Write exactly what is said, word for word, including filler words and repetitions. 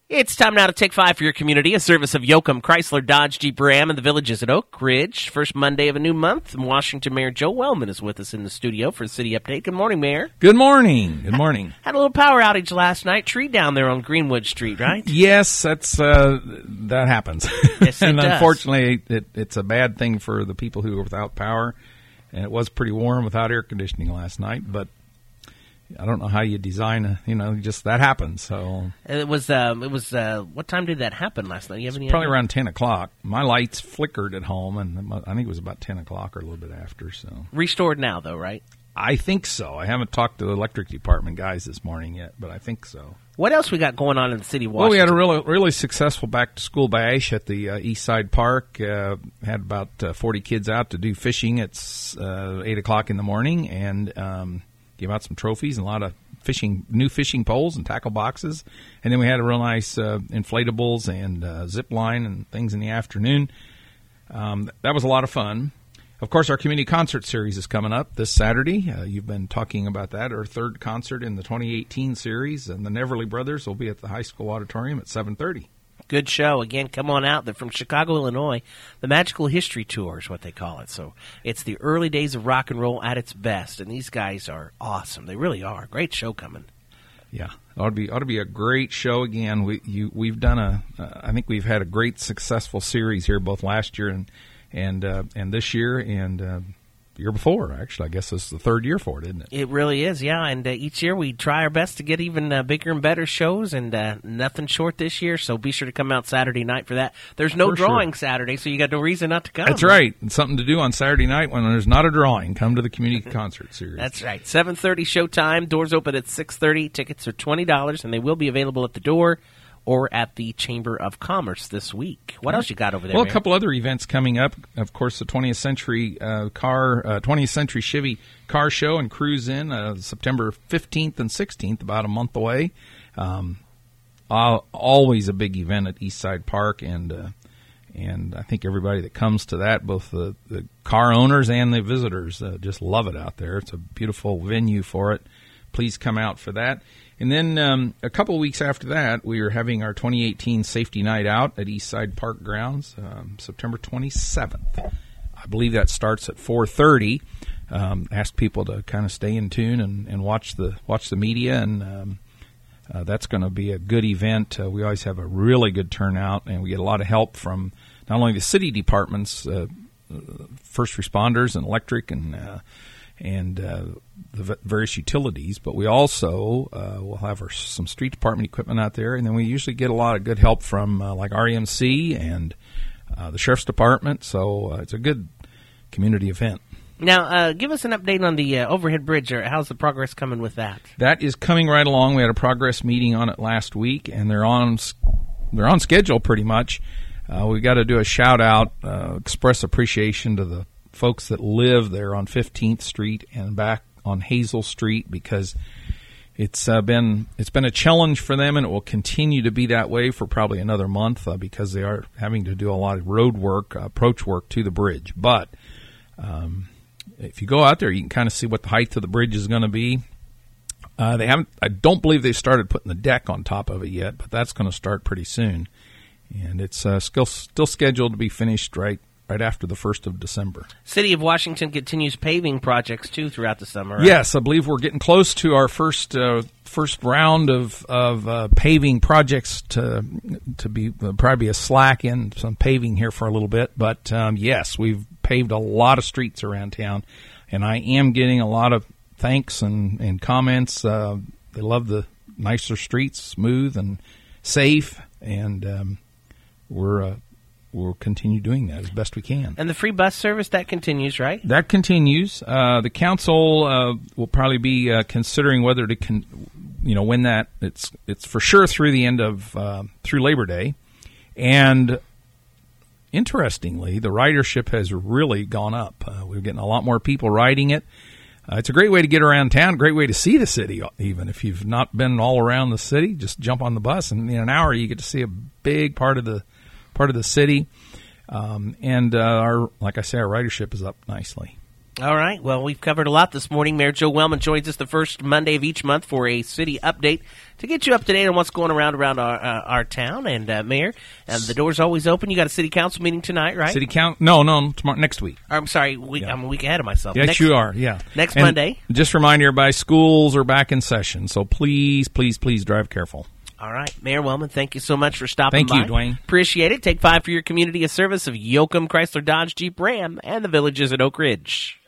It's time now to Take Five for your community, a service of Yoakum Chrysler Dodge Jeep Ram in the Villages at Oak Ridge. First Monday of a new month, and Washington Mayor Joe Wellman is with us in the studio for the City Update. Good morning, Mayor. Good morning. Good morning. Had a little power outage last night. Tree down there on Greenwood Street, right? Yes, that's uh, that happens. Yes, it and does. Unfortunately, it, it's a bad thing for the people who are without power. And it was pretty warm without air conditioning last night, but I don't know how you design a, you know, just that happens. So It was, um, it was, uh, what time did that happen last night? You have any probably idea? around ten o'clock. My lights flickered at home, and I think it was about ten o'clock or a little bit after. So Restored now, though, right? I think so. I haven't talked to the electric department guys this morning yet, but I think so. What else we got going on in the city of Washington? Well, we had a really, really successful back-to-school bash at the uh, East Side Park. Uh, had about uh, forty kids out to do fishing at uh, eight o'clock in the morning, and um, gave out some trophies and a lot of fishing, new fishing poles and tackle boxes. And then we had a real nice uh, inflatables and uh, zip line and things in the afternoon. Um, that was a lot of fun. Of course, our community concert series is coming up this Saturday. Uh, you've been talking about that, our third concert in the twenty eighteen series, and the Neverly Brothers will be at the high school auditorium at seven thirty. Good show. Again, come on out. They're from Chicago, Illinois. The Magical History Tour is what they call it. So it's the early days of rock and roll at its best, and these guys are awesome. They really are. Great show coming. Yeah, it ought to be ought to be a great show again. We you we've done a uh, I think we've had a great successful series here both last year and and uh, and this year and uh, the year before. Actually, I guess this is the third year for it, isn't it? It really is, yeah. And uh, each year we try our best to get even uh, bigger and better shows, and uh, nothing short this year. So be sure to come out Saturday night for that. There's no For drawing sure. Saturday, so you got no reason not to come. That's right. And something to do on Saturday night when there's not a drawing. Come to the community concert series. That's right. seven thirty showtime. Doors open at six thirty. Tickets are twenty dollars, and they will be available at the door or at the Chamber of Commerce this week. What else you got over there, Well, a Mayor? couple other events coming up. Of course, the twentieth century uh, car, uh, twentieth century Chevy car show and cruise in uh, September fifteenth and sixteenth, about a month away. Um, uh, always a big event at East Side Park, and uh, and I think everybody that comes to that, both the, the car owners and the visitors, uh, just love it out there. It's a beautiful venue for it. Please come out for that. And then um, a couple of weeks after that, we are having our twenty eighteen Safety Night Out at East Side Park Grounds, um, September twenty-seventh. I believe that starts at four thirty. Um, ask people to kind of stay in tune and, and watch the watch the media, and um, uh, that's going to be a good event. Uh, we always have a really good turnout, and we get a lot of help from not only the city departments, uh, first responders and electric and uh, and uh, the v- various utilities, but we also uh, will have our, some street department equipment out there, and then we usually get a lot of good help from uh, like R E M C and uh, the Sheriff's Department, so uh, it's a good community event. Now, uh, give us an update on the uh, overhead bridge. Or how's the progress coming with that? That is coming right along. We had a progress meeting on it last week, and they're on they're on schedule pretty much. Uh, we got to do a shout out, uh, express appreciation to the folks that live there on fifteenth Street and back on Hazel Street, because it's uh, been it's been a challenge for them, and it will continue to be that way for probably another month uh, because they are having to do a lot of road work, uh, approach work to the bridge. But um, if you go out there, you can kind of see what the height of the bridge is going to be. Uh, they haven't. I don't believe they've started putting the deck on top of it yet, but that's going to start pretty soon, and it's uh, still still scheduled to be finished right. right after the first of December. City of Washington continues paving projects, too, throughout the summer, right? Yes, I believe we're getting close to our first uh, first round of, of uh, paving projects to to be uh, probably a slack in some paving here for a little bit. But, um, yes, we've paved a lot of streets around town, and I am getting a lot of thanks and, and comments. Uh, they love the nicer streets, smooth and safe, and um, we're uh, we'll continue doing that as best we can. And the free bus service, that continues, right? That continues. Uh, the council uh, will probably be uh, considering whether to, con- you know, when that it's it's for sure through the end of uh, through Labor Day, and interestingly, the ridership has really gone up. Uh, we're getting a lot more people riding it. Uh, it's a great way to get around town, great way to see the city. Even if you've not been all around the city, just jump on the bus, and in an hour you get to see a big part of the part of the city. Um, and uh, our, like I say, our ridership is up nicely. All right. Well, we've covered a lot this morning. Mayor Joe Wellman joins us the first Monday of each month for a city update to get you up to date on what's going around around our uh, our town. And uh, Mayor, and the door's always open. You got a city council meeting tonight, right? City count? No, no, tomorrow, next week. I'm sorry, we, Yeah. I'm a week ahead of myself. Yes, next, you are. Yeah, Next And Monday. Just remind everybody, schools are back in session, so please, please, please drive careful. All right. Mayor Wellman, thank you so much for stopping Thank by. you, Dwayne. Appreciate it. Take five for your community, a service of Yoakum Chrysler Dodge Jeep Ram and the Villages at Oak Ridge.